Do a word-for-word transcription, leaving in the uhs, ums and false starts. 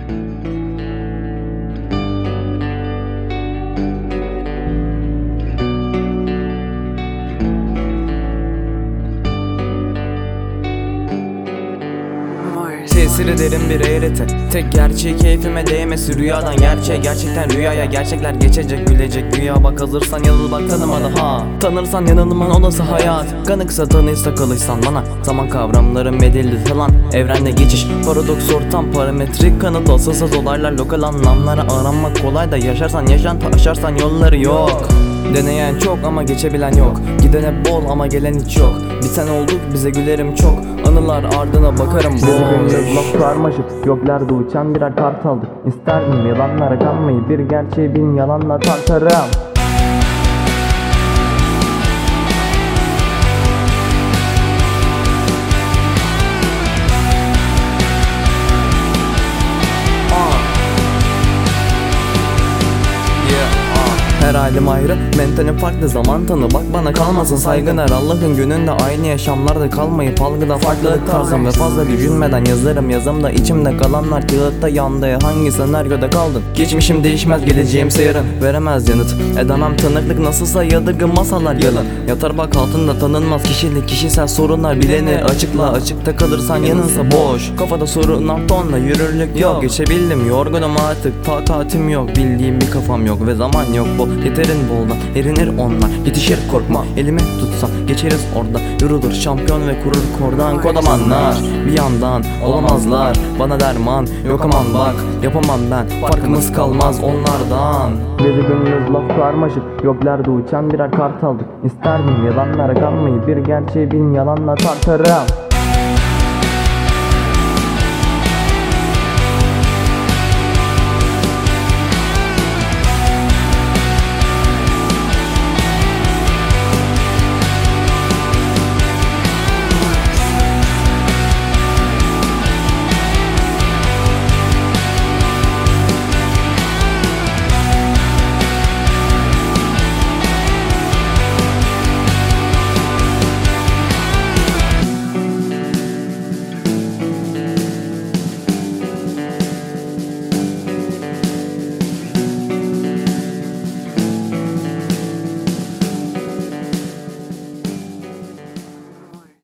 Tesir ederim bir eğreti. Tek gerçeği keyfime değmesi. Rüyadan gerçeğe, gerçekten rüyaya. Gerçekler geçecek, gülecek rüya. Bak hazırsan yanıl, bak tanımadı ha. Tanırsan yanılman olası hayat. Kanıksa tanıysa kalıysan bana. Zaman kavramlarım bedeli falan. Evrende geçiş, paradoks ortam, parametrik kanıt. Asılsız olaylar, lokal anlamlara aranmak kolay da yaşarsan yaşantı, aşarsan yolları yok. Deneyen çok ama geçebilen yok. Giden hep bol ama gelen hiç yok. Biten olduk bize gülerim çok. Anılar ardına bakarım boş. Laf karmaşık, göklerde uçan birer kartaldık. İsterdim yalanlara kanmayı, bir gerçeği bin yalanla tartarım. Her halim ayrı, mentalim farklı, zaman tanı. Bak bana kalmasın saygın, her Allah'ın gününde aynı yaşamlarda kalmayıp algıda farklılık tarzım. Ve fazla düşünmeden yazarım yazımda, içimde kalanlar kağıtta yandı. Hangi senaryoda kaldın? Geçmişim değişmez, geleceğimse yarın. Veremez yanıt, edemem tanıklık, nasılsa yadırgın masalar yalan. Yatar bak altında tanınmaz kişilik, kişisel sorunlar bilenir. Açıkla, açıkta kalırsan yanınsa boş. Kafada sorunlar tonla, yürürlük yok. Geçebildim, yorgunum artık, takatim yok. Bildiğim bir kafam yok ve zaman yok. Bu yeterin boldan, erinir onlar, yetişir korkma. Elimi tutsam geçeriz orada, yorulur şampiyon ve kurur kordan. Kodamanlar bir yandan olamazlar, bana derman yok aman bak. Yapamam ben, farkımız kalmaz onlardan. Gece gündüz laf karmaşık, göklerde uçan birer kartaldık. İsterdim yalanlara kanmayı, bir gerçeği bin yalanla tartarım.